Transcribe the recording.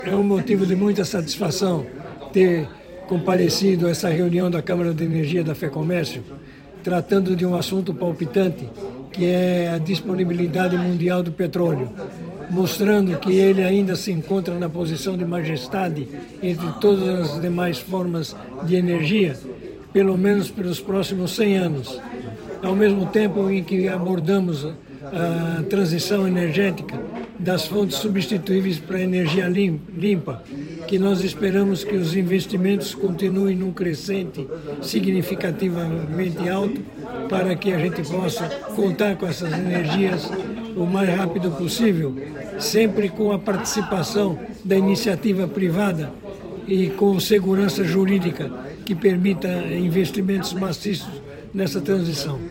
É um motivo de muita satisfação ter comparecido a essa reunião da Câmara de Energia da FEComércio, tratando de um assunto palpitante, que é a disponibilidade mundial do petróleo, mostrando que ele ainda se encontra na posição de majestade entre todas as demais formas de energia, pelo menos pelos próximos 100 anos. Ao mesmo tempo em que abordamos a transição energética das fontes substituíveis para a energia limpa, que nós esperamos que os investimentos continuem num crescente significativamente alto para que a gente possa contar com essas energias o mais rápido possível, sempre com a participação da iniciativa privada e com segurança jurídica que permita investimentos maciços nessa transição.